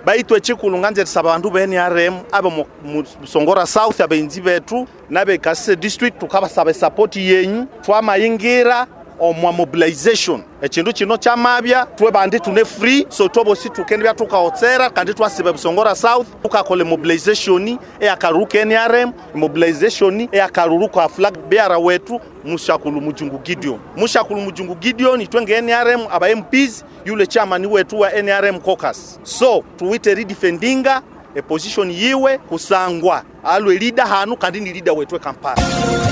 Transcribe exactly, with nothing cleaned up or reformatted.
baitwe chikulunganze sabantu be N R M abe Musongora South abe inzi betu nabe Kasese district tukaba sabe support yenyu twama ingira omwa mobilization echindu chino chamabya twe bandi tune free so tobo si tukendya tukaotsera kandi twasibe Musongora South tukakole mobilization e akaruka N R M mobilization e akaruruka flag bearer wetu Mushakulu Mujungu Gideon Mushakulu Mujungu Gideon twenge N R M aba M Ps yule chairman wetu wa N R M caucus so tuwite redefendinga e position yiwe kusangwa alwe leader hanu kandi ni leader wetu Kampala.